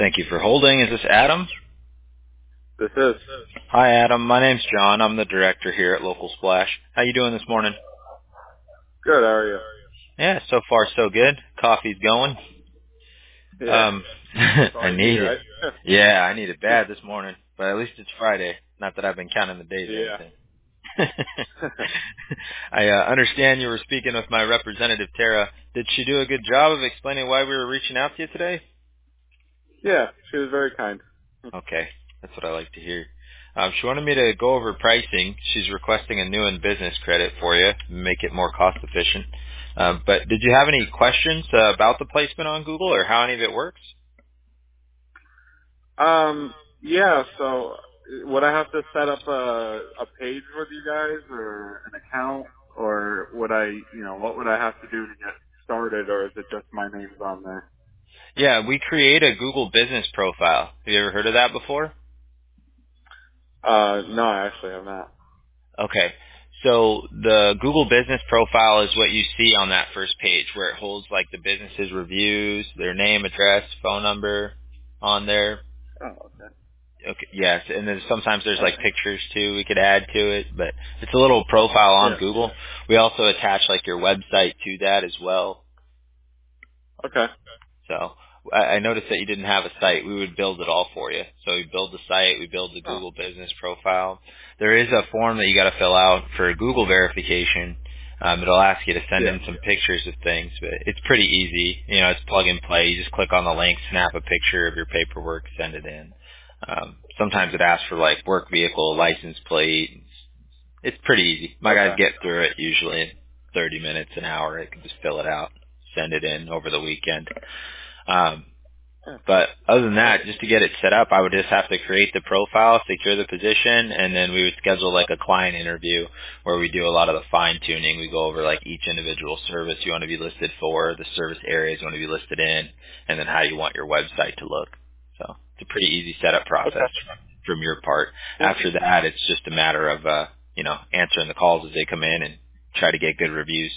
Thank you for holding. Is this Adam? This is. Hi, Adam. My name's John. I'm the director here at Local Splash. How you doing this morning? Good, how are you? Yeah, so far so good. Coffee's going. Yeah. That's all I you need, need it. right? Yeah, I need it bad this morning. But at least it's Friday. Not that I've been counting the days or Yeah. anything. I understand you were speaking with my representative, Tara. Did she do a good job of explaining why we were reaching out to you today? Yeah, she was very kind. Okay, that's what I like to hear. She wanted me to go over pricing. She's requesting a new and business credit for you, make it more cost efficient. But did you have any questions about the placement on Google or how any of it works? Yeah, so would I have to set up a page with you guys or an account, or would what would I have to do to get started, or is it just my name's on there? Yeah, we create a Google business profile. Have you ever heard of that before? No, I actually have not. Okay. So the Google business profile is what you see on that first page where it holds like the business's reviews, their name, address, phone number on there. Oh, okay. Okay, yes, and then sometimes there's like Alright. pictures too we could add to it, but it's a little profile on Yeah. Google. We also attach like your website to that as well. Okay. So I noticed that you didn't have a site. We would build it all for you. So we build the site, we build the Oh, Google business profile. There is a form that you got to fill out for Google verification. It'll ask you to send yeah. in some pictures of things, but it's pretty easy. You know, it's plug and play. You just click on the link, snap a picture of your paperwork, send it in. Sometimes it asks for like work vehicle, license plate. It's pretty easy. My guys Okay. get through it usually in 30 minutes, an hour. They can just fill it out, send it in over the weekend. Um, Yeah. but other than that, just to get it set up, I would just have to create the profile, secure the position, and then we would schedule like a client interview where we do a lot of the fine tuning. We go over like each individual service you want to be listed for, the service areas you want to be listed in, and then how you want your website to look. So it's a pretty easy setup process Okay. from your part. Yeah. After that, it's just a matter of, answering the calls as they come in and try to get good reviews.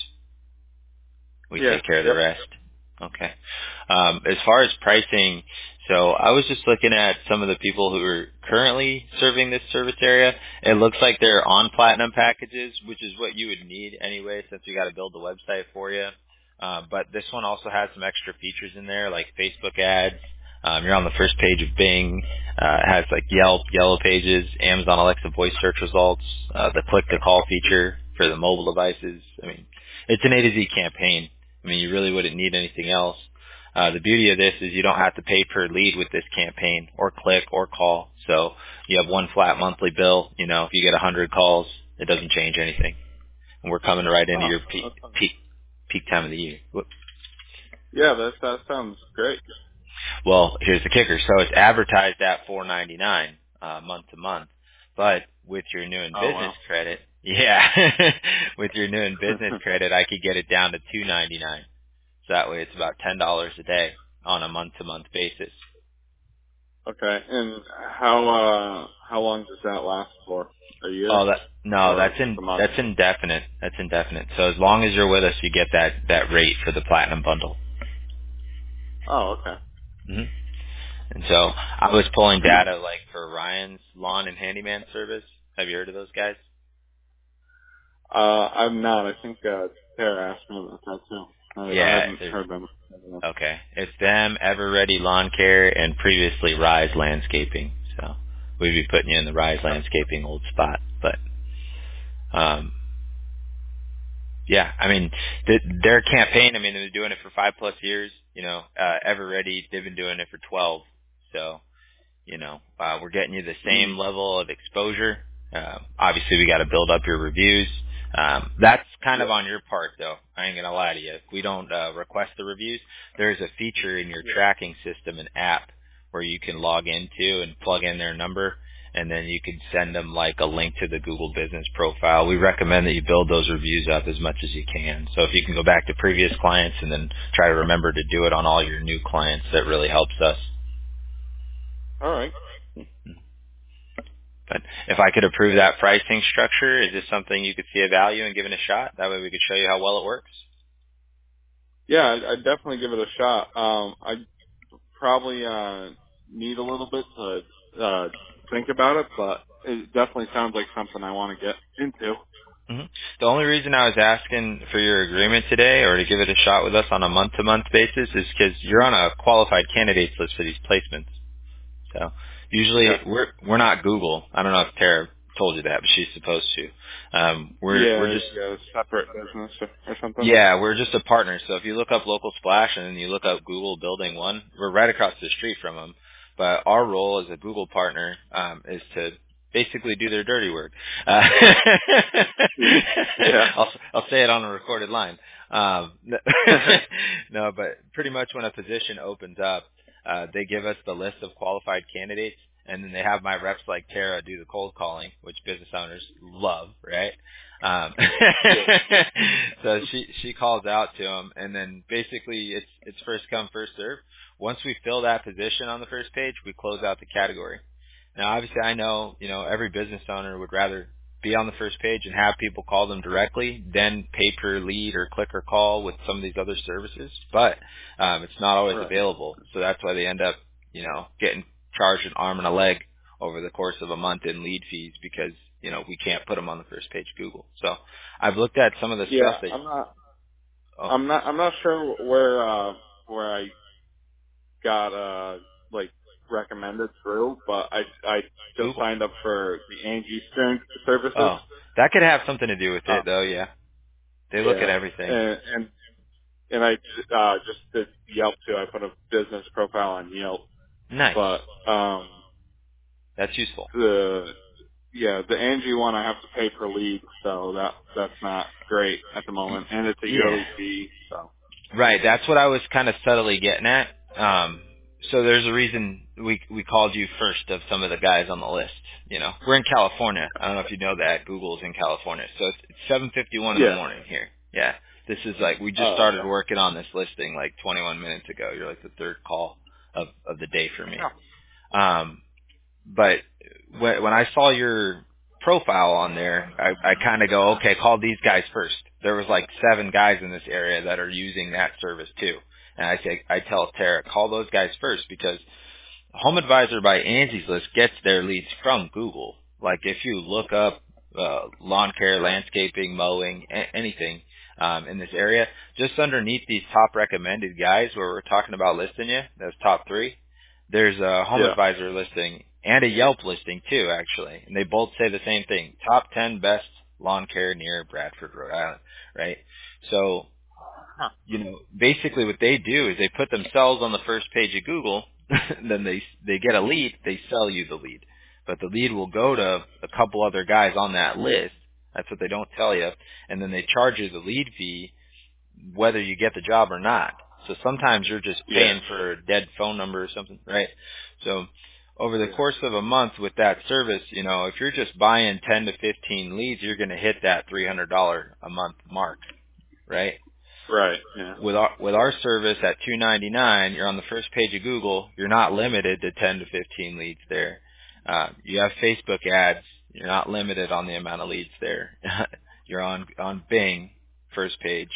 We Yeah. take care of the Yep. rest. Okay. As far as pricing, so I was just looking at some of the people who are currently serving this service area. It looks like they're on platinum packages, which is what you would need anyway, since we got to build the website for you. But this one also has some extra features in there, like Facebook ads. You're on the first page of Bing. It has like Yelp, Yellow Pages, Amazon Alexa voice search results, the click to call feature for the mobile devices. I mean, it's an A to Z campaign. I mean, you really wouldn't need anything else. The beauty of this is you don't have to pay per lead with this campaign or click or call. So you have one flat monthly bill. You know, if you get 100 calls, it doesn't change anything. And we're coming right into Oh, your that sounds, peak time of the year. yeah, that sounds great. Well, here's the kicker. So it's advertised at $4.99 month to month, but with your new and Oh, business wow. credit, yeah, with your new and business credit, I could get it down to $2.99. So that way it's about $10 a day on a month-to-month basis. Okay. And how long does that last for? A year Oh, no, or just a month? that's indefinite. That's indefinite. So as long as you're with us, you get that rate for the platinum bundle. Oh, okay. hmm And so I was pulling data like for Ryan's lawn and handyman service. Have you heard of those guys? I'm not. I think Tara asked me about that too. I Yeah, hadn't heard them. okay. It's them, Ever Ready Lawn Care, and previously Rise Landscaping. So we'd be putting you in the Rise Landscaping old spot, but um, yeah, I mean, their campaign, I mean, they've been doing it for 5+ years. You know, Ever Ready, they've been doing it for 12. So, we're getting you the Mm. same level of exposure. Obviously, we got to build up your reviews. That's kind of Yep. on your part, though. I ain't going to lie to you. If we don't request the reviews, there's a feature in your Yeah. tracking system, an app, where you can log into and plug in their number, and then you can send them like a link to the Google business profile. We recommend that you build those reviews up as much as you can. So if you can go back to previous clients and then try to remember to do it on all your new clients, that really helps us. All right. But if I could approve that pricing structure, is this something you could see a value in giving a shot? That way we could show you how well it works. Yeah, I'd definitely give it a shot. I probably need a little bit to think about it, but it definitely sounds like something I want to get into. hmm The only reason I was asking for your agreement today, or to give it a shot with us on a month-to-month basis, is because you're on a qualified candidates list for these placements. So usually Okay. we're not Google. I don't know if Tara told you that, but she's supposed to. We're Yeah, just yeah, separate business or something. Yeah, we're just a partner. So if you look up Local Splash and then you look up Google Building One, we're right across the street from them. But our role as a Google partner is to basically do their dirty work. Yeah. I'll say it on a recorded line. No, but pretty much when a position opens up, they give us the list of qualified candidates, and then they have my reps like Tara do the cold calling, which business owners love, right? Um, Yeah. so she calls out to them, and then basically it's first come first serve. Once we fill that position on the first page, we close out the category. Now, obviously, I know every business owner would rather be on the first page and have people call them directly than pay per lead or click or call with some of these other services, but it's not always Right. available. So that's why they end up getting charged an arm and a leg over the course of a month in lead fees because we can't put them on the first page Google. So I've looked at some of the stuff Yeah, that oh I'm not sure where I got like recommended through, but I just Google. signed up for the Angie Stern services. Oh, that could have something to do with Uh, it though. Yeah, they look at yeah, everything. and I just did Yelp too. I put a business profile on Yelp, Nice. but That's useful. the Angie one I have to pay per lead, so that's not great at the moment, and it's a Yeah. yearly fee. So Right. That's what I was kind of subtly getting at. So there's a reason we called you first of some of the guys on the list. We're in California. I don't know if you know that Google's in California. So it's 7:51 in the yeah. morning here. Yeah. This is like we just Oh, started okay. working on this listing like 21 minutes ago. You're like the third call of the day for me. Oh, Um, but when I saw your profile on there, I kind of go, okay, call these guys first. There was like 7 guys in this area that are using that service too. And I tell Tara, call those guys first because Home Advisor by Angie's List gets their leads from Google. Like if you look up lawn care, landscaping, mowing, anything in this area, just underneath these top recommended guys where we're talking about listing you, those top 3, there's a Home yeah. Advisor listing and a Yelp listing too, actually. And they both say the same thing. Top 10 best lawn care near Bradford, Rhode Island, right? So Huh. basically what they do is they put themselves on the first page of Google, then they get a lead, they sell you the lead. But the lead will go to a couple other guys on that list. That's what they don't tell you. And then they charge you the lead fee whether you get the job or not. So sometimes you're just Yeah. paying for a dead phone number or something, right? So over the Yeah. course of a month with that service, if you're just buying 10 to 15 leads, you're going to hit that $300 a month mark, right? Right. Yeah. With our service at $2.99, you're on the first page of Google. You're not limited to 10 to 15 leads there. You have Facebook ads. You're not limited on the amount of leads there. You're on Bing first page,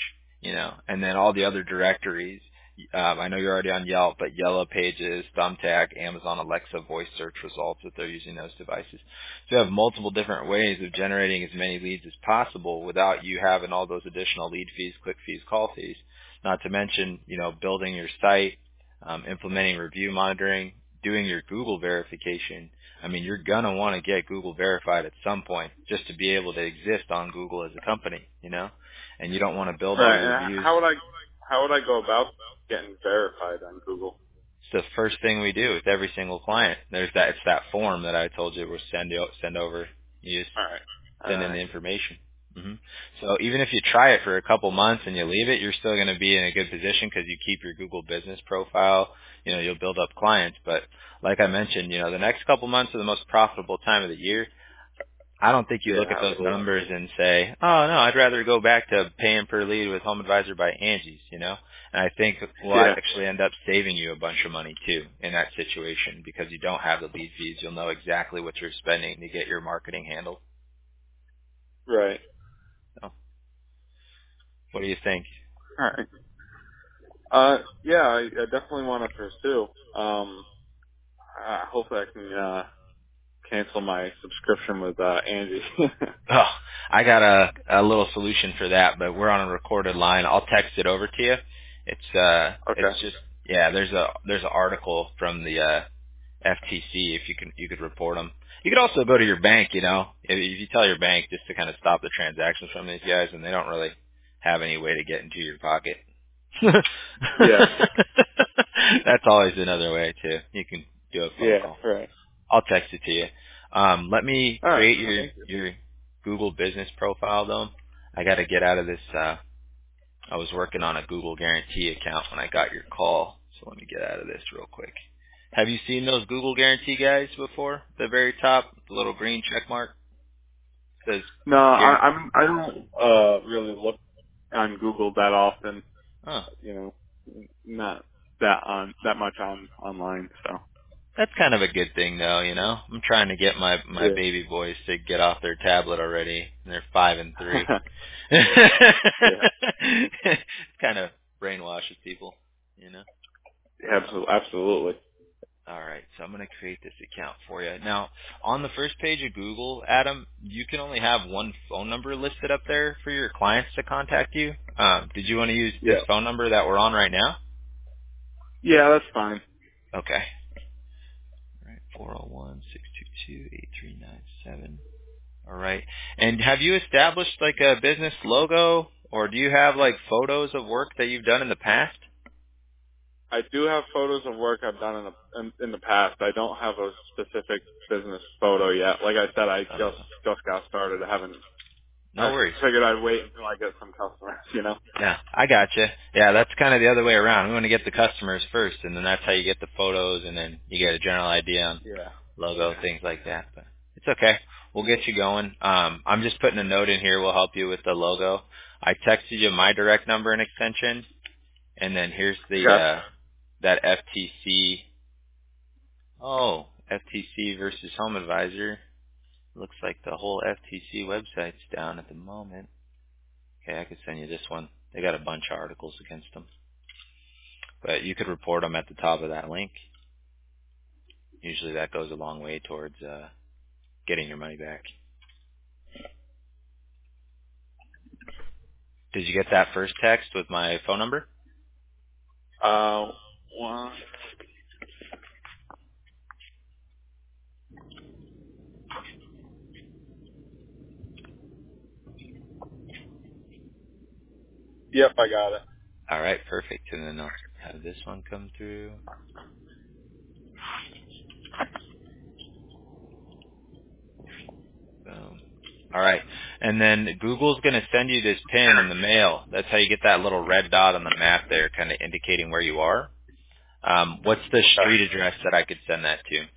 and then all the other directories. I know you're already on Yelp, but Yellow Pages, Thumbtack, Amazon Alexa voice search results if they're using those devices. So you have multiple different ways of generating as many leads as possible without you having all those additional lead fees, click fees, call fees. Not to mention, building your site, implementing review monitoring, doing your Google verification. I mean, you're gonna want to get Google verified at some point just to be able to exist on Google as a company, and you don't want to build all Right. your And reviews. how would I go about getting verified on Google? It's the first thing we do with every single client. It's that form that I told you we'll send over. You just All right. All send in the right. information. So even if you try it for a couple months and you leave it, you're still going to be in a good position because you keep your Google business profile. You'll build up clients. But like I mentioned, the next couple months are the most profitable time of the year. I don't think you Yeah. look at those Absolutely. numbers and say, oh no, I'd rather go back to paying per lead with Home Advisor by Angie's. And I think we'll Yeah. actually end up saving you a bunch of money too in that situation because you don't have the lead fees. You'll know exactly what you're spending to get your marketing handled. Right. So what do you think? All right. Yeah. I definitely want to pursue. hopefully I can cancel my subscription with Angie. Oh, I got a little solution for that, but we're on a recorded line. I'll text it over to you. Okay. It's just there's an article from the FTC if you could report them. You could also go to your bank, if you tell your bank just to kind of stop the transactions from these guys, and they don't really have any way to get into your pocket. Yeah. That's always another way too. You can do a phone Yeah. call. Right. I'll text it to you. Let me All right. create Thank you. your Google business profile though. I got to get out of this. I was working on a Google Guarantee account when I got your call, so let me get out of this real quick. Have you seen those Google Guarantee guys before? The very top, the little green check mark says No, guarantee. I don't really look on Google that often. Oh, You know, not that much online. So. that's kind of a good thing though. I'm trying to get my Yeah. baby boys to get off their tablet already, and they're 5 and 3. Yeah. Kind of brainwashes people. Absolutely. All right, so I'm going to create this account for you. Now, on the first page of Google, Adam, you can only have one phone number listed up there for your clients to contact you. Did you want to use this Yeah. phone number that we're on right now? Yeah, that's fine. Okay. All right, 401-622-8397. All right. And have you established like a business logo, or do you have like photos of work that you've done in the past? I do have photos of work I've done in the past. I don't have a specific business photo yet. Like I said, I just got started. I No worries. figured I'd wait until I get some customers. Yeah, I gotcha. Yeah, that's kind of the other way around. We want to get the customers first, and then that's how you get the photos, and then you get a general idea on Yeah. logo, things like that. But it's okay. We'll get you going. I'm just putting a note in here. We'll help you with the logo. I texted you my direct number and extension, and then here's the Okay. that FTC. Oh, FTC versus Home Advisor. Looks like the whole FTC website's down at the moment. Okay, I could send you this one. They got a bunch of articles against them. But you could report them at the top of that link. Usually that goes a long way towards getting your money back. Did you get that first text with my phone number? One. Yep, I got it. All right, perfect. And then I'll have this one come through. Boom. All right. And then Google's going to send you this pin in the mail. That's how you get that little red dot on the map there kind of indicating where you are. What's the Okay. street address that I could send that to?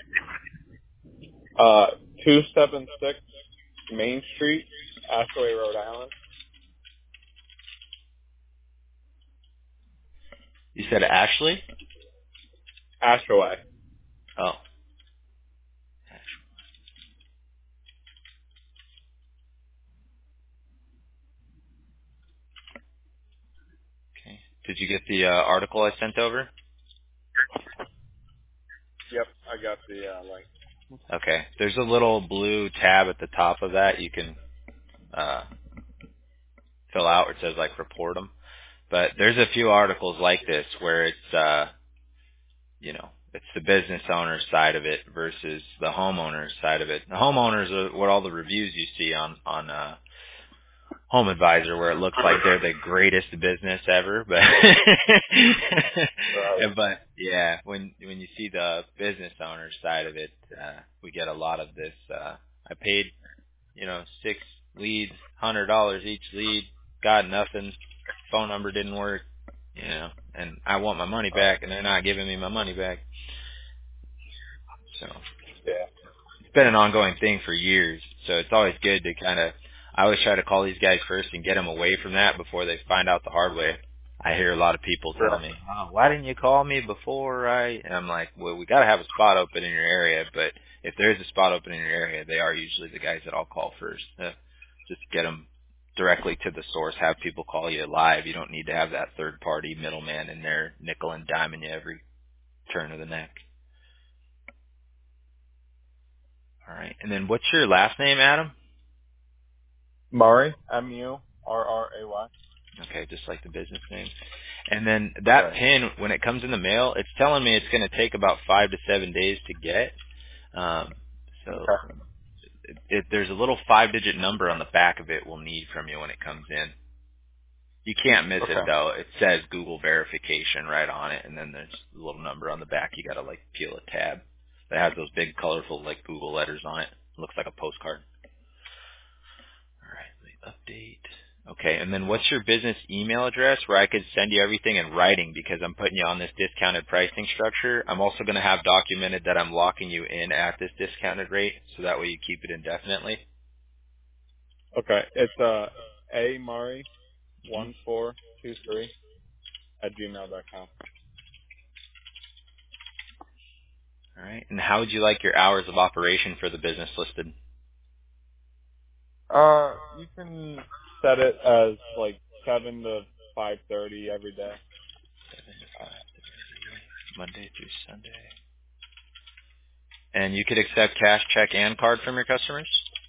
276 Main Street, Ashaway, Rhode Island. You said Ashley? Ashaway. Oh. Okay. Did you get the article I sent over? Yep, I got the link. Okay. There's a little blue tab at the top of that you can uh, fill out where it says like report them. But there's a few articles like this where it's the business owner's side of it versus the homeowner's side of it. The homeowners are what all the reviews you see on Home Advisor, where it looks like they're the greatest business ever, but Right. but yeah, when you see the business owner's side of it, we get a lot of this. I paid 6 leads, $100 each lead, got nothing, phone number didn't work, and I want my money back, and they're not giving me my money back. So Yeah. it's been an ongoing thing for years. So it's always good to I always try to call these guys first and get them away from that before they find out the hard way. I hear a lot of people tell Right. me, "Oh, why didn't you call me before, right?" And I'm like, well, we got to have a spot open in your area, but if there's a spot open in your area, they are usually the guys that I'll call first. Just get them directly to the source, have people call you live. You don't need to have that third party middleman in there nickel and diming you every turn of the neck. All right. And then what's your last name, Adam? Murray, Murray. Okay, just like the business name. And then that Right. pin, when it comes in the mail, it's telling me it's going to take about 5 to 7 days to get. Um, so Okay. there's a little 5-digit number on the back of it we'll need from you when it comes in. You can't miss it Okay. though. It says Google verification right on it, and then there's a little number on the back. You got to like peel a tab that has those big colorful like Google letters on it. It looks like a postcard. All right, let me update. Okay, and then what's your business email address where I could send you everything in writing because I'm putting you on this discounted pricing structure. I'm also going to have documented that I'm locking you in at this discounted rate, so that way you keep it indefinitely. Okay. It's A Murray Mhm. 1423 at gmail.com. All right, and how would you like your hours of operation for the business listed? You can set it as like 7 to 5:30 every day. 7 to 5:30, Monday through Sunday. And you could accept cash, check, and card from your customers?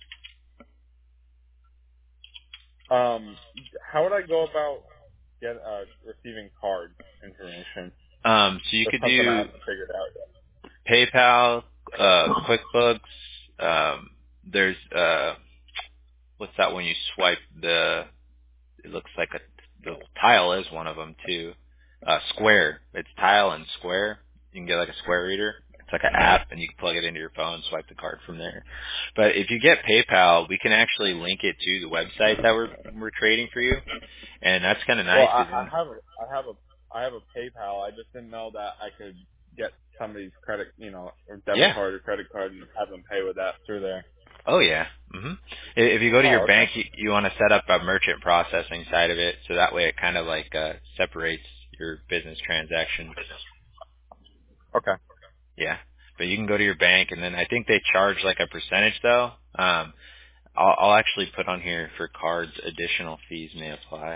Um, how would I go about receiving card information? So you That's could something I do haven't figured out yet. PayPal, QuickBooks. There's what's that when you swipe the? It looks like the Tile is one of them too. Square. It's Tile and Square. You can get like a Square reader. It's like an app, and you can plug it into your phone, swipe the card from there. But if you get PayPal, we can actually link it to the website that we're trading for you, and that's kind of Well, nice because I have a PayPal. I just didn't know that I could get somebody's credit, or debit yeah. card or credit card and have them pay with that through there. Oh yeah. If you go to your Oh, okay. bank, you want to set up a merchant processing side of it, so that way it kind of like separates your business transactions. Okay. Yeah. But you can go to your bank, and then I think they charge like a percentage though. I'll actually put on here for cards, additional fees may apply.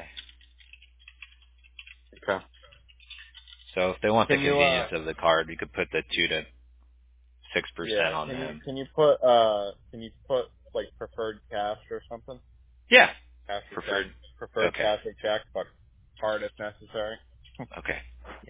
Okay. So if they want the Can you convenience of the card, you could put the 2 to 6% yeah, on them. can you put like preferred cash or something? Yeah. Cash or check? Preferred. Preferred Okay. cash or check, but card if necessary. Okay. Yeah.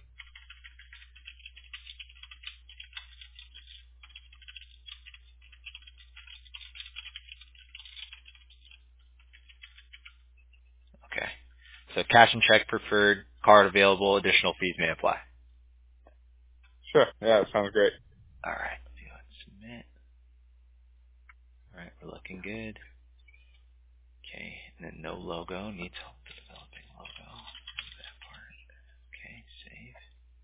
Okay. So cash and check preferred, card available, additional fees may apply. Sure. Yeah, that sounds great. All right. Let's see, let's submit. All right, we're looking good. Okay, and then no logo. Needs help with developing logo. That part. Okay, save.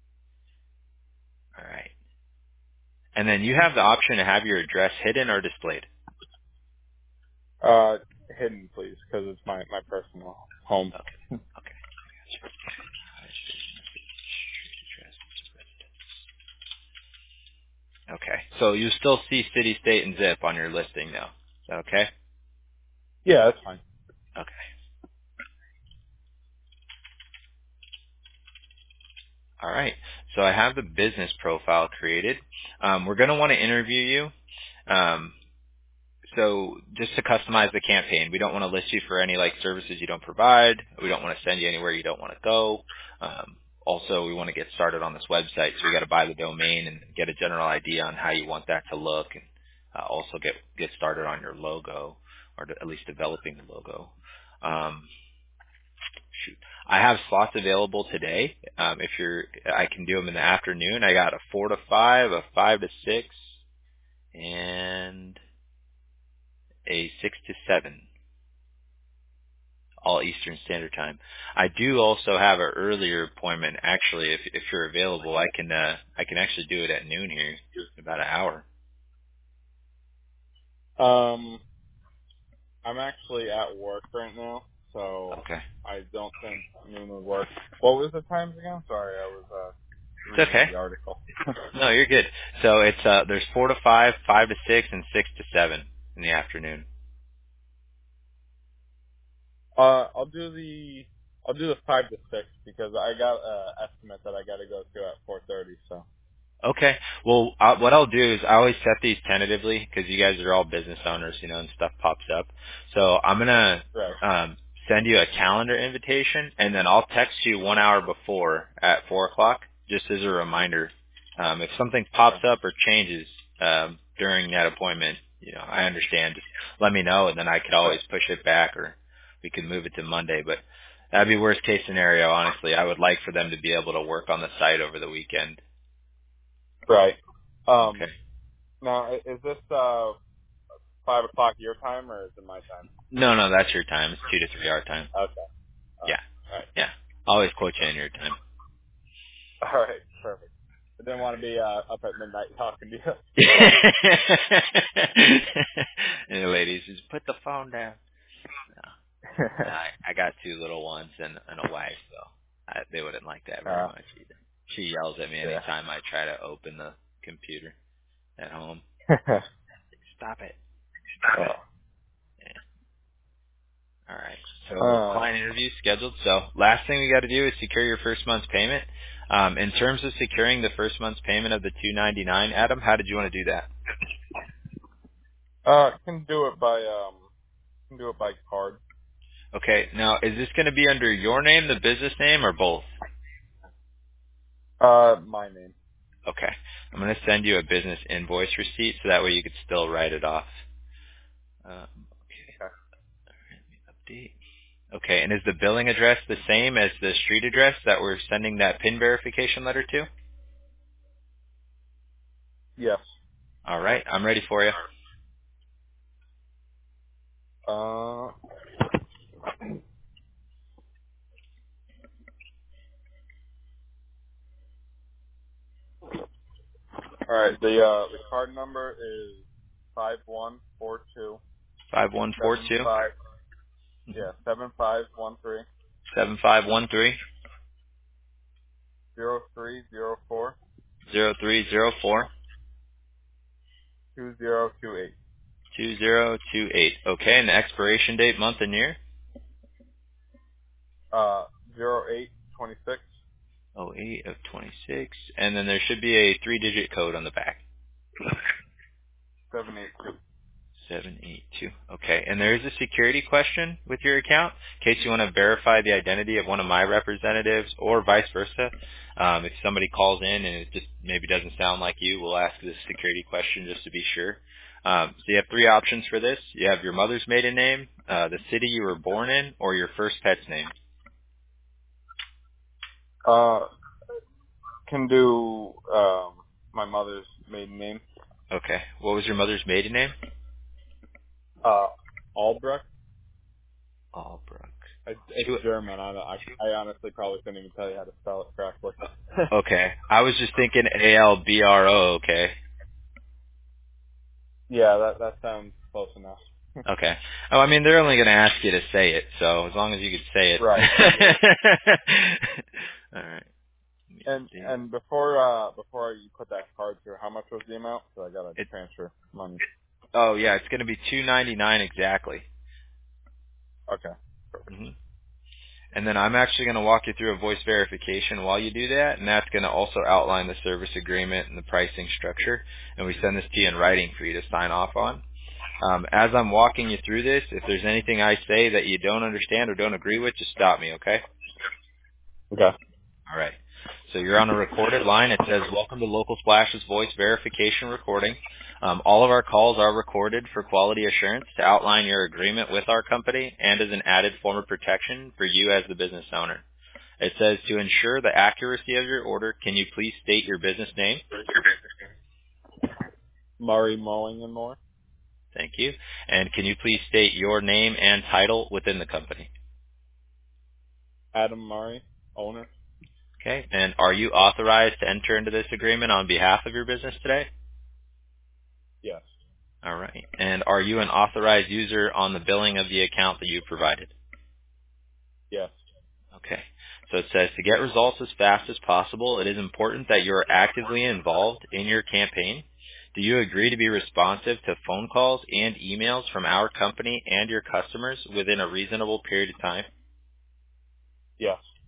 All right. And then you have the option to have your address hidden or displayed. Hidden, please, because it's my personal home. Okay. Okay. Hide business address to residence. Okay. So you still see city, state, and zip on your listing now. Is that okay? Yeah, that's fine. Okay. All right. So I have the business profile created. We're going to want to interview you. Um, so just to customize the campaign, we don't want to list you for any like services you don't provide. We don't want to send you anywhere you don't want to go. Also, we want to get started on this website, so we got to buy the domain and get a general idea on how you want that to look, and also get started on your logo, or at least developing the logo. Um, Shoot. I have slots available today. I can do them in the afternoon. I got a 4 to 5, a 5 to 6, and a 6 to 7, all Eastern Standard Time. I do also have an earlier appointment. Actually, if you're available, I can actually do it at noon here, in about an hour. I'm actually at work right now, so Okay. I don't think noon would work. What was the times again? Sorry, I was It's reading okay. the article. No, you're good. So it's there's 4 to 5, 5 to 6, and 6 to 7 in the afternoon. I'll do the 5 to 6 because I got an estimate that I got to go to at 4:30. So Okay. Well, what I'll do is I always set these tentatively because you guys are all business owners, and stuff pops up. So I'm gonna Right. send you a calendar invitation, and then I'll text you 1 hour before at 4 o'clock, just as a reminder. If something pops Okay. up or changes during that appointment, I understand. Just let me know, and then I could always push it back, or we could move it to Monday. But that'd be worst case scenario. Honestly, I would like for them to be able to work on the site over the weekend. Right. Okay. Now, is this 5 o'clock your time or is it my time? No, that's your time. It's 2 to 3 hour time. Okay. Yeah, All right. yeah. Always quote you in your time. All right. Perfect. I didn't want to be up at midnight talking to you. And the ladies just put the phone down. No, I got 2 little ones and a wife, so they wouldn't like that very much either. She yells at me Yeah. anytime I try to open the computer at home. Stop it. Oh. Yeah. All right. So client interview scheduled. So last thing we got to do is secure your first month's payment. In terms of securing the first month's payment of the $299, Adam, how did you want to do that? Can do it by card. Okay. Now, is this going to be under your name, the business name, or both? My name. Okay. I'm going to send you a business invoice receipt so that way you could still write it off. Okay. Okay. All right, let me update. Okay. And is the billing address the same as the street address that we're sending that PIN verification letter to? Yes. All right. I'm ready for you. All right. The card number is 5142 5142 7513 7513 0304 0304 2028. 2028. Okay. And the expiration date, month, and year? 0826 08 of 26. And then there should be a 3-digit code on the back. 782. 782. Okay. And there is a security question with your account in case you want to verify the identity of one of my representatives or vice versa. If somebody calls in and it just maybe doesn't sound like you, we'll ask this security question just to be sure. So you have 3 options for this. You have your mother's maiden name, the city you were born in, or your first pet's name. Can do my mother's maiden name. Okay. What was your mother's maiden name? Albrecht. Albrook. It's German. I honestly probably couldn't even tell you how to spell it correctly. Okay. I was just thinking ALBRO, okay. Yeah, that sounds close enough. Okay. Oh, I mean, they're only going to ask you to say it, so as long as you could say it. Right. All right. Let me update. And before you put that card through, how much was the amount? So I gotta It, transfer money. oh, yeah, it's going to be $299 exactly. Okay. hmm And then I'm actually going to walk you through a voice verification while you do that, and that's going to also outline the service agreement and the pricing structure, and we send this to you in writing for you to sign off on. As I'm walking you through this, if there's anything I say that you don't understand or don't agree with, just stop me, okay? Okay. All right. So you're on a recorded line. It says, "Welcome to Local Splash's voice verification recording. All of our calls are recorded for quality assurance to outline your agreement with our company and as an added form of protection for you as the business owner." It says, "To ensure the accuracy of your order, can you please state your business name?" Murray Mowing and More. Thank you. And can you please state your name and title within the company? Adam Murray, owner. Okay. And are you authorized to enter into this agreement on behalf of your business today? Yes. All right. And are you an authorized user on the billing of the account that you provided? Yes. Okay. So it says, to get results as fast as possible, it is important that you are actively involved in your campaign. Do you agree to be responsive to phone calls and emails from our company and your customers within a reasonable period of time? Yes.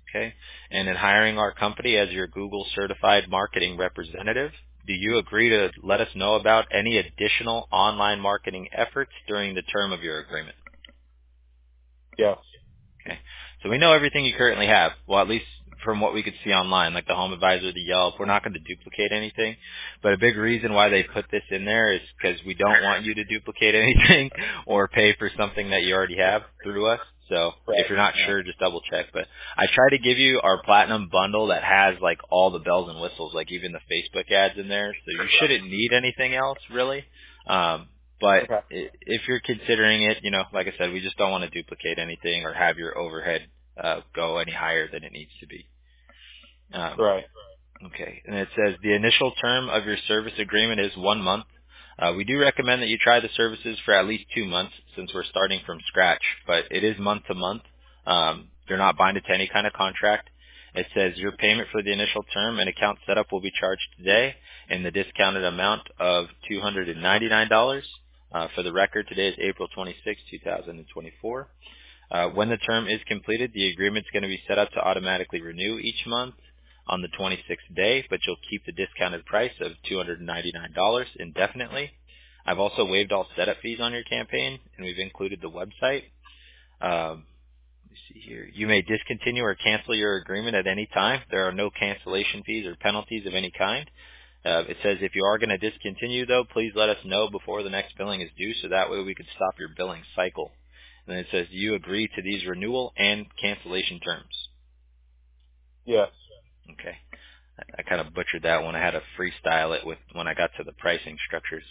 Okay. And in hiring our company as your Google certified marketing representative, do you agree to let us know about any additional online marketing efforts during the term of your agreement? Yes. Okay. So we know everything you currently have. Well, at least from what we could see online, like the Home Advisor, the Yelp. We're not going to duplicate anything. But a big reason why they put this in there is because we don't want you to duplicate anything or pay for something that you already have through us. So if you're not sure, just double check. But I try to give you our Platinum bundle that has like all the bells and whistles, like even the Facebook ads in there. So you shouldn't need anything else really. But Okay. if you're considering it, like I said, we just don't want to duplicate anything or have your overhead go any higher than it needs to be. Right. Okay. And it says the initial term of your service agreement is 1 month. We do recommend that you try the services for at least 2 months since we're starting from scratch, but it is month to month. You're not binded to any kind of contract. It says your payment for the initial term and account setup will be charged today in the discounted amount of $299. For the record, today is April 26, 2024. When the term is completed, the agreement is going to be set up to automatically renew each month on the 26th day, but you'll keep the discounted price of $299 indefinitely. I've also waived all setup fees on your campaign, and we've included the website. Let me see here. You may discontinue or cancel your agreement at any time. There are no cancellation fees or penalties of any kind. It says if you are going to discontinue, though, please let us know before the next billing is due, so that way we can stop your billing cycle. And then it says, do you agree to these renewal and cancellation terms? Yes. Okay. I kind of butchered that one. I had to freestyle it when I got to the pricing structures.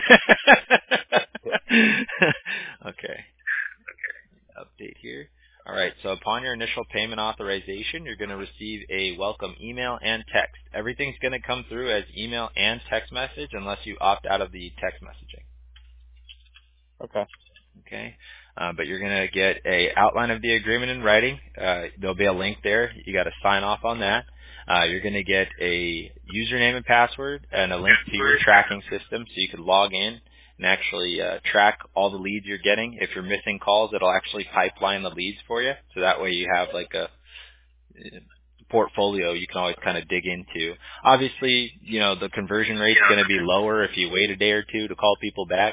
Okay. Update here. All right. So upon your initial payment authorization, you're going to receive a welcome email and text. Everything's going to come through as email and text message unless you opt out of the text messaging. Okay. Okay. But you're going to get a outline of the agreement in writing. There'll be a link there. You got to sign off on that. You're going to get a username and password and a link to your tracking system so you can log in and actually track all the leads you're getting. If you're missing calls, it'll actually pipeline the leads for you. So that way you have like a portfolio you can always kind of dig into. Obviously, the conversion rate's going to be lower if you wait a day or two to call people back.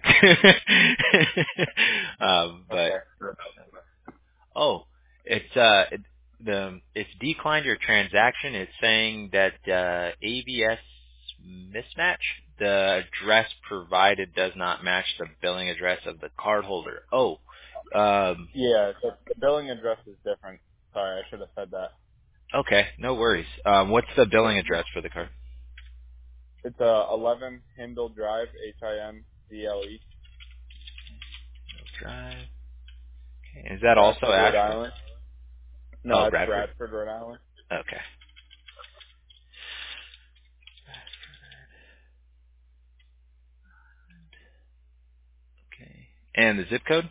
But it's declined your transaction. It's saying that ABS mismatch. The address provided does not match the billing address of the cardholder. Yeah, the billing address is different. Sorry, I should have said that. Okay, no worries. What's the billing address for the card? It's 11 Hindle Drive, HINDLE. Drive. Okay. Is that Bradford, also Rhode Ashland? Island. No, Oh, it's Bradford. Bradford, Rhode Island. Okay. Okay. And the zip code?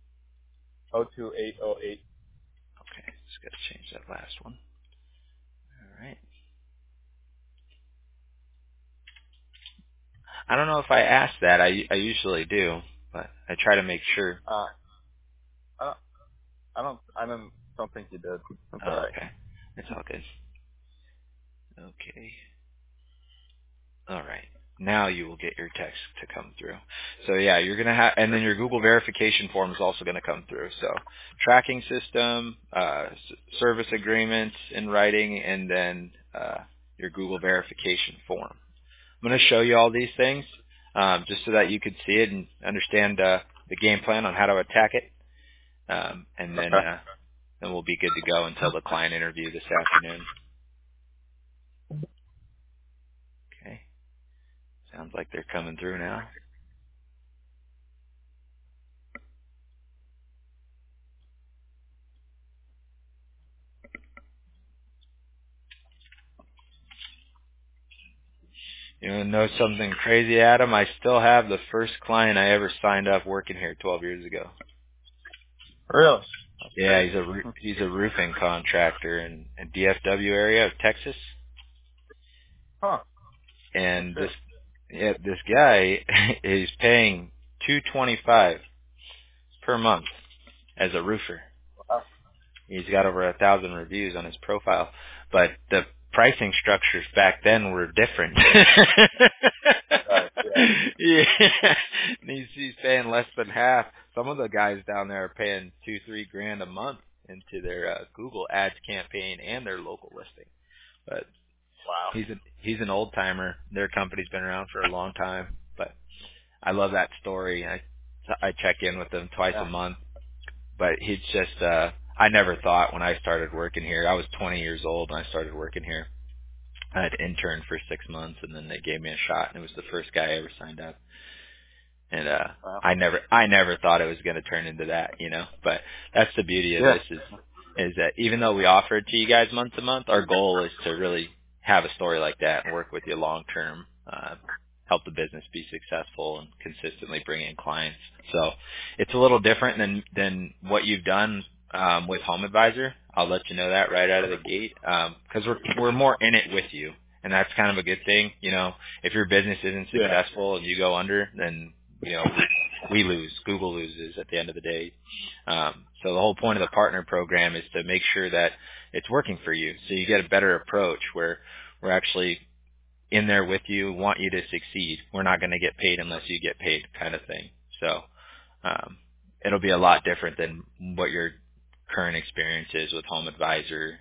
02808. Okay, just got to change that last one. All right. I don't know if I asked that. I usually do, but I try to make sure. I don't think you did. That's all Oh, right. okay. It's all good. Okay. All right. Now you will get your text to come through. So yeah, you're going to have, and then your Google verification form is also going to come through. So tracking system, service agreements in writing, and then your Google verification form. I'm going to show you all these things just so that you could see it and understand the game plan on how to attack it. And then Okay. then we'll be good to go until the client interview this afternoon. Okay. Sounds like they're coming through now. You want to know something crazy, Adam? I still have the first client I ever signed up working here 12 years ago. Really? Yeah, he's a roofing contractor in DFW area of Texas. Huh. And Shit. this guy is paying $225 per month as a roofer. Wow. He's got over 1,000 reviews on his profile, but the pricing structures back then were different. Yeah, he's paying less than half. Some of the guys down there are paying $2-3 grand a month into their Google Ads campaign and their local listing. But Wow. he's an old timer. Their company's been around for a long time. But I love that story. I check in with him twice a month. But he's just I never thought when I started working here. I was 20 years old when I started working here. I had interned for 6 months, and then they gave me a shot, and it was the first guy I ever signed up. And Wow. I never thought it was going to turn into that, you know. But that's the beauty of this is that even though we offer it to you guys month to month, our goal is to really have a story like that and work with you long term, help the business be successful and consistently bring in clients. So it's a little different than what you've done with Home Advisor. I'll let you know that right out of the gate, because we're more in it with you, and that's kind of a good thing. You know, if your business isn't successful and you go under, then you know we lose. Google loses at the end of the day. So the whole point of the partner program is to make sure that it's working for you, so you get a better approach where we're actually in there with you, want you to succeed. We're not going to get paid unless you get paid, kind of thing. So it'll be a lot different than what your current experience is with Home Advisor.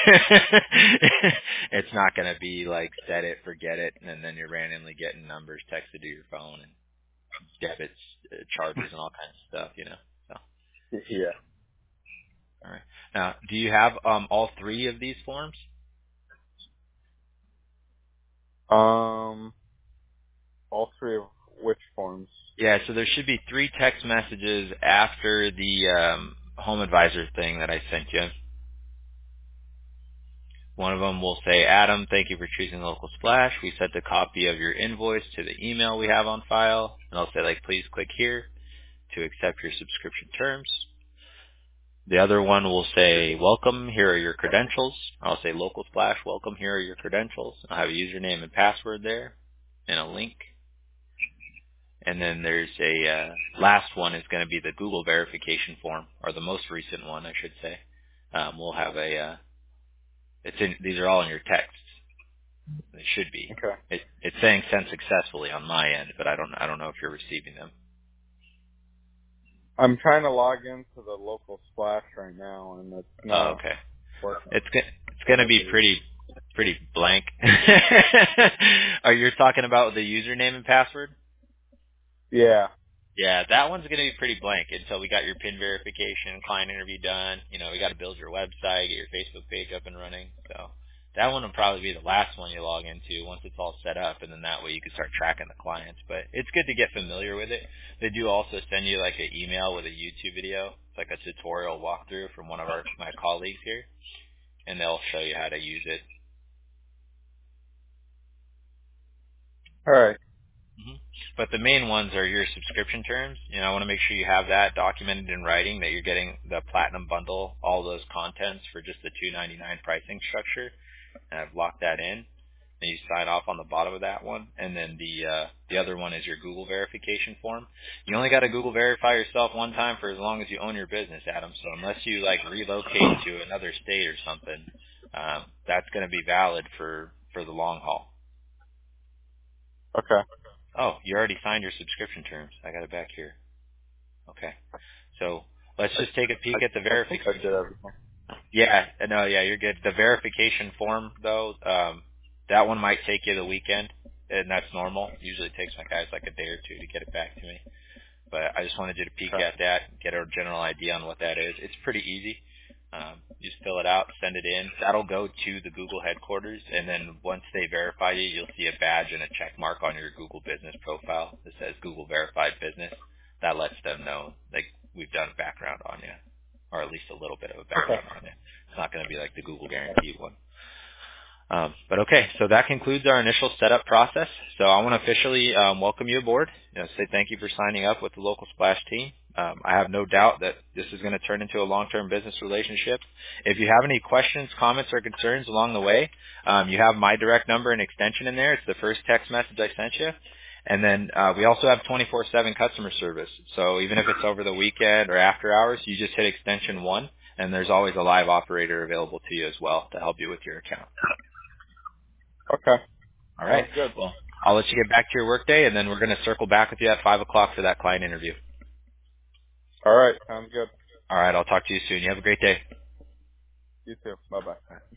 It's not going to be like set it, forget it, and then you're randomly getting numbers texted to your phone and debits, charges, and all kinds of stuff, you know. So Yeah. all right. Now, do you have all three of these forms? All three of which forms? Yeah, so there should be 3 text messages after the Home Advisor thing that I sent you. One of them will say, Adam, thank you for choosing Local Splash. We sent a copy of your invoice to the email we have on file. And I'll say, like, please click here to accept your subscription terms. The other one will say, welcome, here are your credentials. I'll say, Local Splash, welcome, here are your credentials. I'll have a username and password there and a link. And then there's a last one is going to be the Google verification form, or the most recent one, I should say. We'll have these are all in your texts. They should be. Okay. It's saying sent successfully on my end, but I don't know if you're receiving them. I'm trying to log into the Local Splash right now, and it's not. Oh, okay. Working. It's going to be pretty blank. Are you talking about the username and password? Yeah. Yeah, that one's going to be pretty blank until we got your PIN verification, client interview done. You know, we got to build your website, get your Facebook page up and running. So that one will probably be the last one you log into once it's all set up, and then that way you can start tracking the clients. But it's good to get familiar with it. They do also send you like an email with a YouTube video. It's like a tutorial walkthrough from one of my colleagues here, and they'll show you how to use it. All right. But the main ones are your subscription terms. You know, I want to make sure you have that documented in writing, that you're getting the platinum bundle, all those contents for just the $299 pricing structure. And I've locked that in. And you sign off on the bottom of that one. And then the other one is your Google verification form. You only got to Google verify yourself one time for as long as you own your business, Adam. So unless you like relocate to another state or something, that's going to be valid for the long haul. Okay. Oh, you already signed your subscription terms. I got it back here. Okay. So let's just take a peek at the verification. I did everything. Yeah, no, yeah, you're good. The verification form, though, that one might take you the weekend, and that's normal. Usually it takes my guys like a day or two to get it back to me. But I just wanted you to peek at that, get a general idea on what that is. It's pretty easy. You just fill it out, send it in. That'll go to the Google headquarters, and then once they verify you, you'll see a badge and a check mark on your Google business profile that says Google Verified Business. That lets them know like we've done a background on you, or at least a little bit of a background on you. It's not going to be like the Google Guaranteed one. But okay, so that concludes our initial setup process. So I want to officially welcome you aboard. Say thank you for signing up with the Local Splash team. I have no doubt that this is going to turn into a long-term business relationship. If you have any questions, comments, or concerns along the way, you have my direct number and extension in there. It's the first text message I sent you. And then we also have 24/7 customer service. So even if it's over the weekend or after hours, you just hit extension 1. and there's always a live operator available to you as well to help you with your account. Okay. All right. Sounds good. Well, I'll let you get back to your workday, and then we're going to circle back with you at 5 o'clock for that client interview. All right. Sounds good. All right. I'll talk to you soon. You have a great day. You too. Bye-bye.